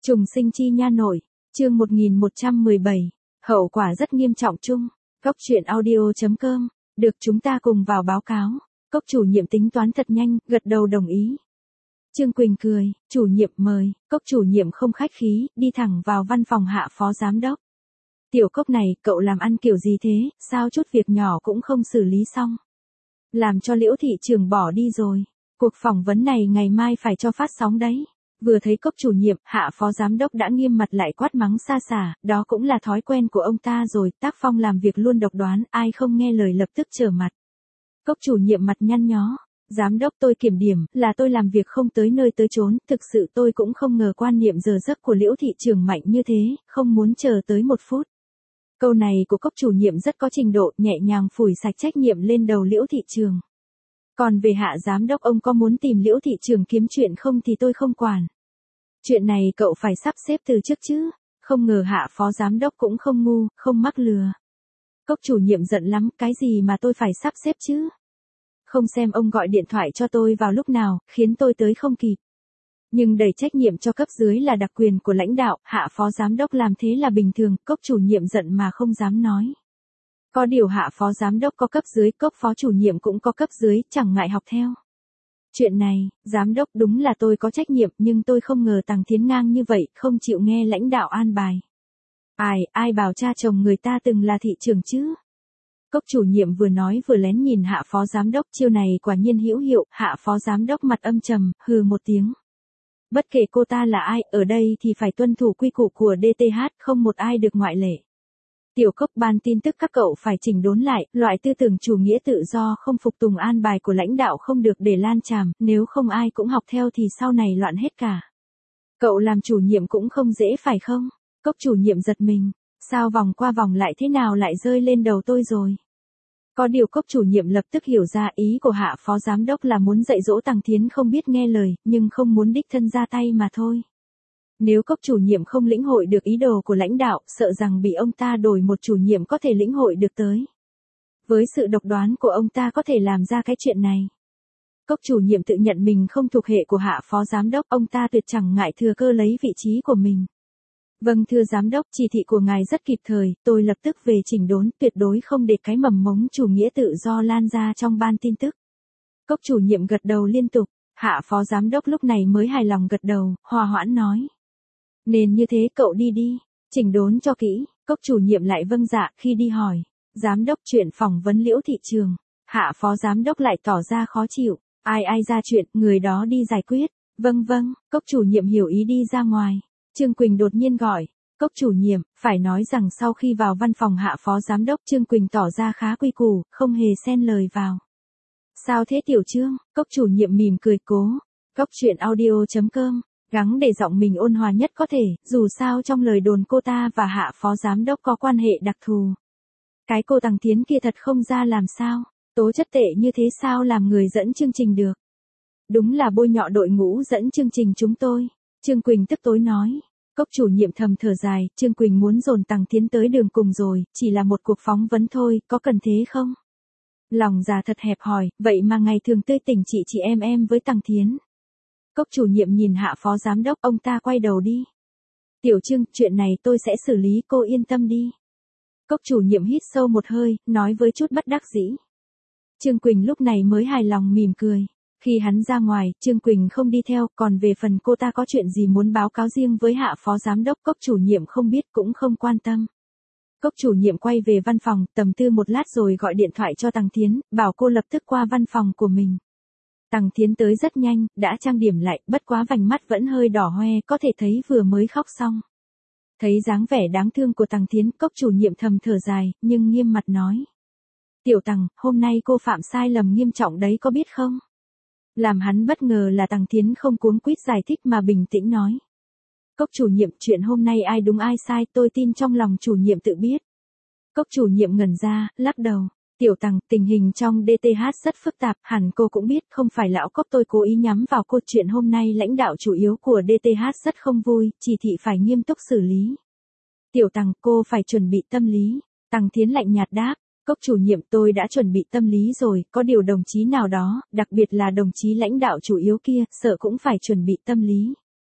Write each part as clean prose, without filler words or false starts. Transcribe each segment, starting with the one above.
Trùng sinh chi nha nội, chương 1117, hậu quả rất nghiêm trọng chung. Cốc truyện audio.com, được chúng ta cùng vào báo cáo. Cốc chủ nhiệm tính toán thật nhanh, gật đầu đồng ý. Trương Quỳnh cười, chủ nhiệm mời, Cốc chủ nhiệm không khách khí, đi thẳng vào văn phòng hạ phó giám đốc. Tiểu Cốc này, cậu làm ăn kiểu gì thế, sao chút việc nhỏ cũng không xử lý xong. Làm cho Liễu thị trường bỏ đi rồi. Cuộc phỏng vấn này ngày mai phải cho phát sóng đấy. Vừa thấy Cốc chủ nhiệm, hạ phó giám đốc đã nghiêm mặt lại quát mắng xa xả, đó cũng là thói quen của ông ta rồi, tác phong làm việc luôn độc đoán, ai không nghe lời lập tức trở mặt. Cốc chủ nhiệm mặt nhăn nhó, giám đốc tôi kiểm điểm, là tôi làm việc không tới nơi tới chốn, thực sự tôi cũng không ngờ quan niệm giờ giấc của Liễu thị trường mạnh như thế, không muốn chờ tới 1 phút. Câu này của Cốc chủ nhiệm rất có trình độ, nhẹ nhàng phủi sạch trách nhiệm lên đầu Liễu thị trường. Còn về hạ giám đốc, ông có muốn tìm Liễu thị trường kiếm chuyện không thì tôi không quản. Chuyện này cậu phải sắp xếp từ trước chứ, không ngờ hạ phó giám đốc cũng không ngu, không mắc lừa. Cốc chủ nhiệm giận lắm, cái gì mà tôi phải sắp xếp chứ? Không xem ông gọi điện thoại cho tôi vào lúc nào, khiến tôi tới không kịp. Nhưng đẩy trách nhiệm cho cấp dưới là đặc quyền của lãnh đạo, hạ phó giám đốc làm thế là bình thường, Cốc chủ nhiệm giận mà không dám nói. Có điều hạ phó giám đốc có cấp dưới, Cốc phó chủ nhiệm cũng có cấp dưới, chẳng ngại học theo. Chuyện này, giám đốc đúng là tôi có trách nhiệm, nhưng tôi không ngờ Tằng Thiến ngang như vậy, không chịu nghe lãnh đạo an bài. Ai bảo cha chồng người ta từng là thị trưởng chứ? Cốc chủ nhiệm vừa nói vừa lén nhìn hạ phó giám đốc, chiêu này quả nhiên hữu hiệu, hạ phó giám đốc mặt âm trầm, hừ một tiếng. Bất kể cô ta là ai, ở đây thì phải tuân thủ quy củ của DTH, không một ai được ngoại lệ. Tiểu Cốc, ban tin tức các cậu phải chỉnh đốn lại, loại tư tưởng chủ nghĩa tự do không phục tùng an bài của lãnh đạo không được để lan tràn, nếu không ai cũng học theo thì sau này loạn hết cả. Cậu làm chủ nhiệm cũng không dễ phải không? Cốc chủ nhiệm giật mình, sao vòng qua vòng lại thế nào lại rơi lên đầu tôi rồi? Có điều Cốc chủ nhiệm lập tức hiểu ra ý của hạ phó giám đốc là muốn dạy dỗ Tằng Thiến không biết nghe lời, nhưng không muốn đích thân ra tay mà thôi. Nếu Cốc chủ nhiệm không lĩnh hội được ý đồ của lãnh đạo, sợ rằng bị ông ta đổi một chủ nhiệm có thể lĩnh hội được tới. Với sự độc đoán của ông ta có thể làm ra cái chuyện này. Cốc chủ nhiệm tự nhận mình không thuộc hệ của hạ phó giám đốc, ông ta tuyệt chẳng ngại thừa cơ lấy vị trí của mình. Vâng thưa giám đốc, chỉ thị của ngài rất kịp thời, tôi lập tức về chỉnh đốn, tuyệt đối không để cái mầm mống chủ nghĩa tự do lan ra trong ban tin tức. Cốc chủ nhiệm gật đầu liên tục, hạ phó giám đốc lúc này mới hài lòng gật đầu, hòa hoãn nói. Nên như thế cậu đi đi, chỉnh đốn cho kỹ. Cốc chủ nhiệm lại vâng dạ, khi đi hỏi, giám đốc chuyện phỏng vấn Liễu thị trường, hạ phó giám đốc lại tỏ ra khó chịu, ai ra chuyện, người đó đi giải quyết. Vâng, Cốc chủ nhiệm hiểu ý đi ra ngoài. Trương Quỳnh đột nhiên gọi, Cốc chủ nhiệm, phải nói rằng sau khi vào văn phòng hạ phó giám đốc, Trương Quỳnh tỏ ra khá quy củ, không hề xen lời vào. Sao thế tiểu Trương? Cốc chủ nhiệm mỉm cười cố. Cốc truyện audio.com, gắng để giọng mình ôn hòa nhất có thể, dù sao trong lời đồn cô ta và hạ phó giám đốc có quan hệ đặc thù. Cái cô Tằng Thiến kia thật không ra làm sao, tố chất tệ như thế sao làm người dẫn chương trình được. Đúng là bôi nhọ đội ngũ dẫn chương trình chúng tôi. Trương Quỳnh tức tối nói. Cốc chủ nhiệm thầm thở dài, Trương Quỳnh muốn dồn Tằng Thiến tới đường cùng rồi, chỉ là một cuộc phỏng vấn thôi, có cần thế không? Lòng già thật hẹp hòi, vậy mà ngày thường tươi tỉnh chị em với Tằng Thiến. Cốc chủ nhiệm nhìn hạ phó giám đốc, ông ta quay đầu đi. Tiểu Trương, chuyện này tôi sẽ xử lý, cô yên tâm đi. Cốc chủ nhiệm hít sâu một hơi, nói với chút bất đắc dĩ. Trương Quỳnh lúc này mới hài lòng mỉm cười. Khi hắn ra ngoài, Trương Quỳnh không đi theo, còn về phần cô ta có chuyện gì muốn báo cáo riêng với hạ phó giám đốc, Cốc chủ nhiệm không biết cũng không quan tâm. Cốc chủ nhiệm quay về văn phòng, tầm tư một lát rồi gọi điện thoại cho Tằng Thiến, bảo cô lập tức qua văn phòng của mình. Tằng Thiến tới rất nhanh, đã trang điểm lại, bất quá vành mắt vẫn hơi đỏ hoe, có thể thấy vừa mới khóc xong. Thấy dáng vẻ đáng thương của Tằng Thiến, Cốc chủ nhiệm thầm thở dài, nhưng nghiêm mặt nói. Tiểu Tằng, hôm nay cô phạm sai lầm nghiêm trọng đấy có biết không? Làm hắn bất ngờ là Tằng Thiến không cuống quýt giải thích mà bình tĩnh nói. Cốc chủ nhiệm, chuyện hôm nay ai đúng ai sai tôi tin trong lòng chủ nhiệm tự biết. Cốc chủ nhiệm ngẩn ra, lắc đầu. Tiểu Tằng, tình hình trong DTH rất phức tạp, hẳn cô cũng biết, không phải lão Cốc tôi cố ý nhắm vào cô, chuyện hôm nay lãnh đạo chủ yếu của DTH rất không vui, chỉ thị phải nghiêm túc xử lý. Tiểu Tằng, cô phải chuẩn bị tâm lý. Tằng Thiến lạnh nhạt đáp. Cốc chủ nhiệm, tôi đã chuẩn bị tâm lý rồi, có điều đồng chí nào đó, đặc biệt là đồng chí lãnh đạo chủ yếu kia, sợ cũng phải chuẩn bị tâm lý.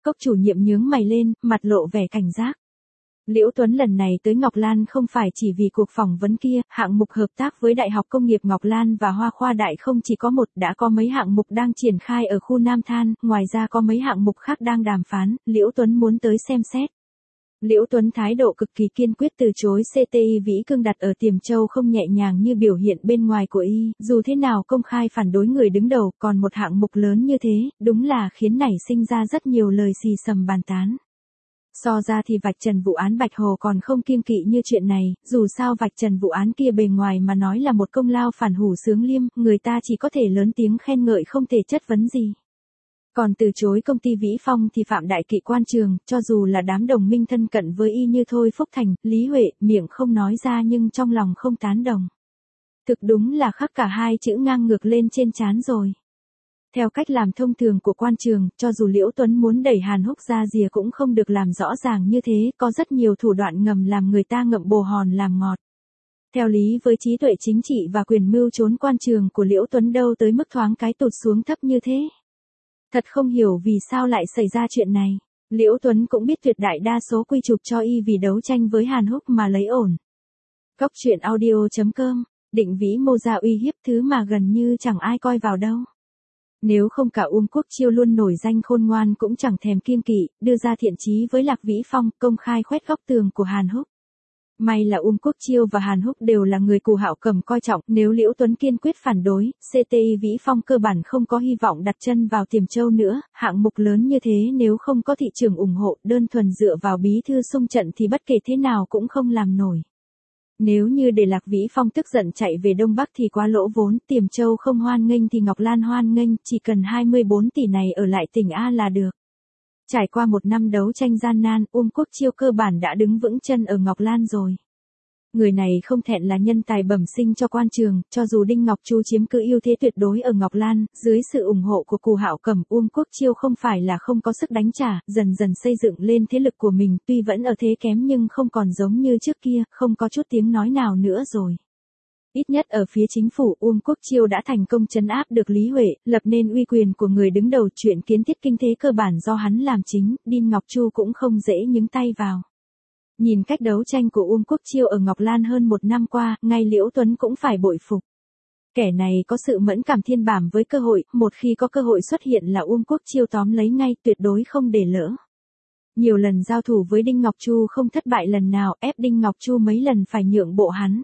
Cốc chủ nhiệm nhướng mày lên, mặt lộ vẻ cảnh giác. Liễu Tuấn lần này tới Ngọc Lan không phải chỉ vì cuộc phỏng vấn kia, hạng mục hợp tác với Đại học Công nghiệp Ngọc Lan và Hoa Khoa Đại không chỉ có một, đã có mấy hạng mục đang triển khai ở khu Nam Than, ngoài ra có mấy hạng mục khác đang đàm phán, Liễu Tuấn muốn tới xem xét. Liễu Tuấn thái độ cực kỳ kiên quyết từ chối CTI Vĩ Cương đặt ở Tiềm Châu không nhẹ nhàng như biểu hiện bên ngoài của y, dù thế nào công khai phản đối người đứng đầu, còn một hạng mục lớn như thế, đúng là khiến nảy sinh ra rất nhiều lời xì xầm bàn tán. So ra thì vạch trần vụ án Bạch Hồ còn không kiêng kỵ như chuyện này, dù sao vạch trần vụ án kia bề ngoài mà nói là một công lao phản hủ xướng liêm, người ta chỉ có thể lớn tiếng khen ngợi không thể chất vấn gì. Còn từ chối công ty Vĩ Phong thì Phạm Đại Kỵ quan trường, cho dù là đám đồng minh thân cận với y như Thôi Phúc Thành, Lý Huệ, miệng không nói ra nhưng trong lòng không tán đồng. Thực đúng là khắc cả hai chữ ngang ngược lên trên trán rồi. Theo cách làm thông thường của quan trường, cho dù Liễu Tuấn muốn đẩy Hàn Húc ra rìa cũng không được làm rõ ràng như thế, có rất nhiều thủ đoạn ngầm làm người ta ngậm bồ hòn làm ngọt. Theo lý với trí tuệ chính trị và quyền mưu trốn quan trường của Liễu Tuấn đâu tới mức thoáng cái tụt xuống thấp như thế. Thật không hiểu vì sao lại xảy ra chuyện này. Liễu Tuấn cũng biết tuyệt đại đa số quy chụp cho y vì đấu tranh với Hàn Húc mà lấy ổn. Cốc truyện audio.com, định vĩ mô ra uy hiếp thứ mà gần như chẳng ai coi vào đâu. Nếu không cả Quốc Chiêu luôn nổi danh khôn ngoan cũng chẳng thèm kiêng kỵ, đưa ra thiện chí với Lạc Vĩ Phong, công khai khoét góc tường của Hàn Húc. May là Quốc Chiêu và Hàn Húc đều là người Cù Hạo Cầm coi trọng, nếu Liễu Tuấn kiên quyết phản đối, CTI Vĩ Phong cơ bản không có hy vọng đặt chân vào Tiềm Châu nữa, hạng mục lớn như thế nếu không có thị trường ủng hộ, đơn thuần dựa vào bí thư xung trận thì bất kể thế nào cũng không làm nổi. Nếu như để Lạc Vĩ Phong tức giận chạy về Đông Bắc thì quá lỗ vốn, Tiềm Châu không hoan nghênh thì Ngọc Lan hoan nghênh, chỉ cần 24 tỷ này ở lại tỉnh A là được. Trải qua một năm đấu tranh gian nan, Quốc Chiêu cơ bản đã đứng vững chân ở Ngọc Lan rồi. Người này không thẹn là nhân tài bẩm sinh cho quan trường, cho dù Đinh Ngọc Chu chiếm cứ ưu thế tuyệt đối ở Ngọc Lan, dưới sự ủng hộ của Cù Hạo Cầm, Quốc Chiêu không phải là không có sức đánh trả, dần dần xây dựng lên thế lực của mình, tuy vẫn ở thế kém nhưng không còn giống như trước kia, không có chút tiếng nói nào nữa rồi. Ít nhất ở phía chính phủ, Quốc Chiêu đã thành công trấn áp được Lý Huệ, lập nên uy quyền của người đứng đầu, chuyện kiến thiết kinh tế cơ bản do hắn làm chính, Đinh Ngọc Chu cũng không dễ nhúng tay vào. Nhìn cách đấu tranh của Quốc Chiêu ở Ngọc Lan hơn một năm qua, ngay Liễu Tuấn cũng phải bội phục. Kẻ này có sự mẫn cảm thiên bảm với cơ hội, một khi có cơ hội xuất hiện là Quốc Chiêu tóm lấy ngay, tuyệt đối không để lỡ. Nhiều lần giao thủ với Đinh Ngọc Chu không thất bại lần nào, ép Đinh Ngọc Chu mấy lần phải nhượng bộ hắn.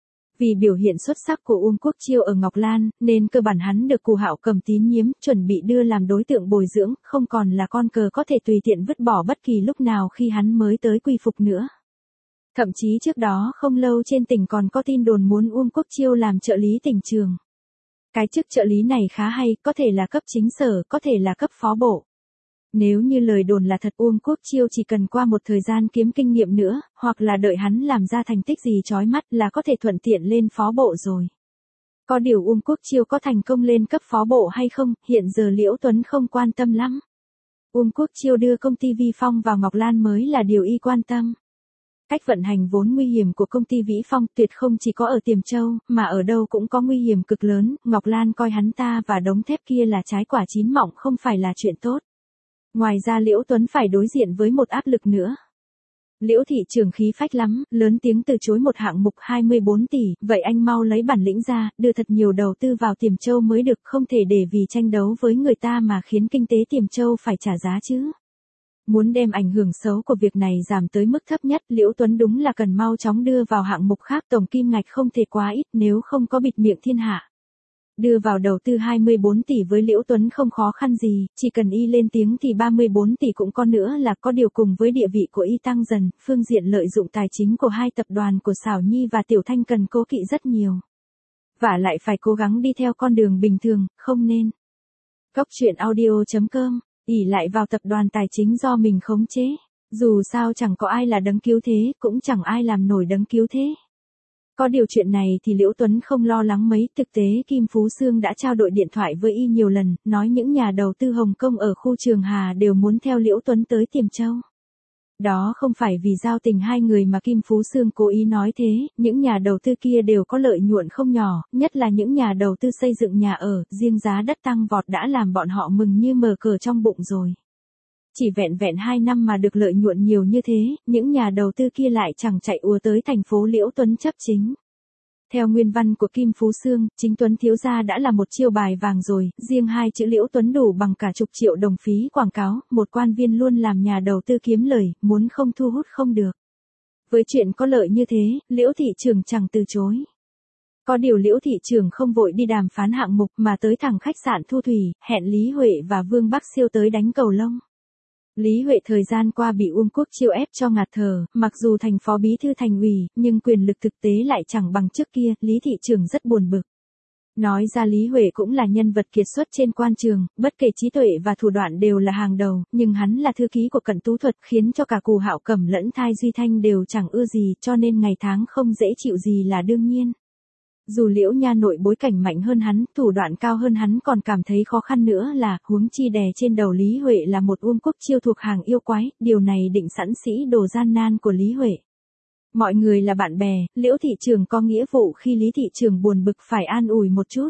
Vì biểu hiện xuất sắc của Quốc Chiêu ở Ngọc Lan, nên cơ bản hắn được Cù Hạo Cầm tín nhiếm, chuẩn bị đưa làm đối tượng bồi dưỡng, không còn là con cờ có thể tùy tiện vứt bỏ bất kỳ lúc nào khi hắn mới tới quy phục nữa. Thậm chí trước đó không lâu trên tỉnh còn có tin đồn muốn Quốc Chiêu làm trợ lý tỉnh trường. Cái chức trợ lý này khá hay, có thể là cấp chính sở, có thể là cấp phó bộ. Nếu như lời đồn là thật, Quốc Chiêu chỉ cần qua một thời gian kiếm kinh nghiệm nữa, hoặc là đợi hắn làm ra thành tích gì chói mắt là có thể thuận tiện lên phó bộ rồi. Có điều Quốc Chiêu có thành công lên cấp phó bộ hay không, hiện giờ Liễu Tuấn không quan tâm lắm. Quốc Chiêu đưa công ty Vi Phong vào Ngọc Lan mới là điều y quan tâm. Cách vận hành vốn nguy hiểm của công ty Vĩ Phong tuyệt không chỉ có ở Tiềm Châu, mà ở đâu cũng có nguy hiểm cực lớn, Ngọc Lan coi hắn ta và đống thép kia là trái quả chín mọng không phải là chuyện tốt. Ngoài ra Liễu Tuấn phải đối diện với một áp lực nữa. Liễu thị trưởng khí phách lắm, lớn tiếng từ chối một hạng mục 24 tỷ, vậy anh mau lấy bản lĩnh ra, đưa thật nhiều đầu tư vào Tiềm Châu mới được, không thể để vì tranh đấu với người ta mà khiến kinh tế Tiềm Châu phải trả giá chứ. Muốn đem ảnh hưởng xấu của việc này giảm tới mức thấp nhất, Liễu Tuấn đúng là cần mau chóng đưa vào hạng mục khác, tổng kim ngạch không thể quá ít nếu không có bịt miệng thiên hạ. Đưa vào đầu tư 24 tỷ với Liễu Tuấn không khó khăn gì, chỉ cần y lên tiếng thì 34 tỷ cũng có nữa là có điều cùng với địa vị của y tăng dần, phương diện lợi dụng tài chính của hai tập đoàn của Xảo Nhi và Tiểu Thanh cần cố kỵ rất nhiều. Và lại phải cố gắng đi theo con đường bình thường, không nên. Cốc truyện audio.com, ỷ lại vào tập đoàn tài chính do mình khống chế. Dù sao chẳng có ai là đấng cứu thế, cũng chẳng ai làm nổi đấng cứu thế. Có điều chuyện này thì Liễu Tuấn không lo lắng mấy, thực tế Kim Phú Sương đã trao đổi điện thoại với y nhiều lần, nói những nhà đầu tư Hồng Kông ở khu Trường Hà đều muốn theo Liễu Tuấn tới Tiềm Châu. Đó không phải vì giao tình hai người mà Kim Phú Sương cố ý nói thế, những nhà đầu tư kia đều có lợi nhuận không nhỏ, nhất là những nhà đầu tư xây dựng nhà ở, riêng giá đất tăng vọt đã làm bọn họ mừng như mở cờ trong bụng rồi. Chỉ vẹn vẹn 2 năm mà được lợi nhuận nhiều như thế, những nhà đầu tư kia lại chẳng chạy ùa tới thành phố Liễu Tuấn chấp chính. Theo nguyên văn của Kim Phú Sương, chính Tuấn thiếu gia đã là một chiêu bài vàng rồi, riêng 2 chữ Liễu Tuấn đủ bằng cả chục triệu đồng phí quảng cáo, một quan viên luôn làm nhà đầu tư kiếm lời, muốn không thu hút không được. Với chuyện có lợi như thế, Liễu thị trưởng chẳng từ chối. Có điều Liễu thị trưởng không vội đi đàm phán hạng mục mà tới thẳng khách sạn Thu Thủy, hẹn Lý Huệ và Vương Bắc Siêu tới đánh cầu lông. Lý Huệ thời gian qua bị Uông Quốc Chiêu ép cho ngạt thở, mặc dù thành phó bí thư thành ủy, nhưng quyền lực thực tế lại chẳng bằng trước kia, Lý thị trưởng rất buồn bực. Nói ra Lý Huệ cũng là nhân vật kiệt xuất trên quan trường, bất kể trí tuệ và thủ đoạn đều là hàng đầu, nhưng hắn là thư ký của Cận Tú Thuật khiến cho cả Cù Hạo Cẩm lẫn Thai Duy Thanh đều chẳng ưa gì, cho nên ngày tháng không dễ chịu gì là đương nhiên. Dù Liễu nha nội bối cảnh mạnh hơn hắn, thủ đoạn cao hơn hắn còn cảm thấy khó khăn nữa là, huống chi đè trên đầu Lý Huệ là một Uông Quốc Chiêu thuộc hàng yêu quái, điều này định sẵn sĩ đồ gian nan của Lý Huệ. Mọi người là bạn bè, Liễu thị trưởng có nghĩa vụ khi Lý thị trưởng buồn bực phải an ủi một chút.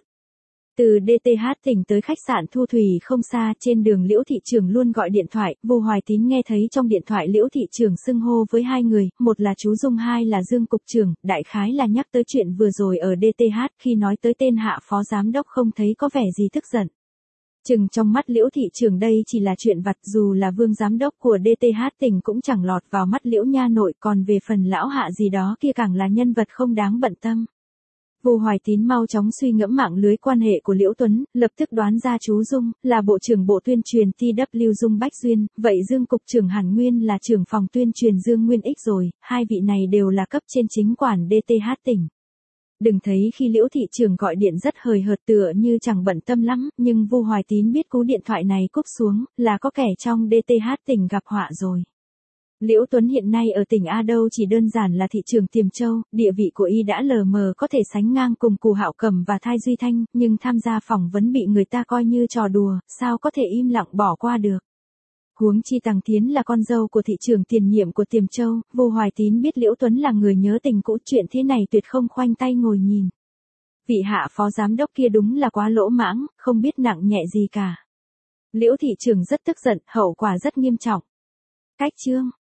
Từ DTH tỉnh tới khách sạn Thu Thủy không xa, trên đường Liễu thị trưởng luôn gọi điện thoại, Vô Hoài Tín nghe thấy trong điện thoại Liễu thị trưởng xưng hô với 2 người, một là chú Dung, 2 là Dương cục trưởng, đại khái là nhắc tới chuyện vừa rồi ở DTH, khi nói tới tên hạ phó giám đốc không thấy có vẻ gì tức giận. Chừng trong mắt Liễu thị trưởng đây chỉ là chuyện vặt, dù là Vương giám đốc của DTH tỉnh cũng chẳng lọt vào mắt Liễu nha nội, còn về phần lão hạ gì đó kia càng là nhân vật không đáng bận tâm. Vô Hoài Tín mau chóng suy ngẫm mạng lưới quan hệ của Liễu Tuấn, lập tức đoán ra chú Dung là bộ trưởng bộ tuyên truyền TW Dung Bách Duyên, vậy Dương cục trưởng hẳn nguyên là trưởng phòng tuyên truyền Dương Nguyên Ích rồi, 2 vị này đều là cấp trên chính quản DTH tỉnh. Đừng thấy khi Liễu thị trưởng gọi điện rất hời hợt tựa như chẳng bận tâm lắm, nhưng Vô Hoài Tín biết cú điện thoại này cúp xuống, là có kẻ trong DTH tỉnh gặp họa rồi. Liễu Tuấn hiện nay ở tỉnh A đâu chỉ đơn giản là thị trưởng Tiềm Châu, địa vị của y đã lờ mờ có thể sánh ngang cùng Cù Hạo Cẩm và Thai Duy Thanh, nhưng tham gia phỏng vấn bị người ta coi như trò đùa, sao có thể im lặng bỏ qua được. Huống chi Tằng Thiến là con dâu của thị trưởng tiền nhiệm của Tiềm Châu, Vô Hoài Tín biết Liễu Tuấn là người nhớ tình cũ, chuyện thế này tuyệt không khoanh tay ngồi nhìn. Vị hạ phó giám đốc kia đúng là quá lỗ mãng, không biết nặng nhẹ gì cả. Liễu thị trưởng rất tức giận, hậu quả rất nghiêm trọng. Cách chương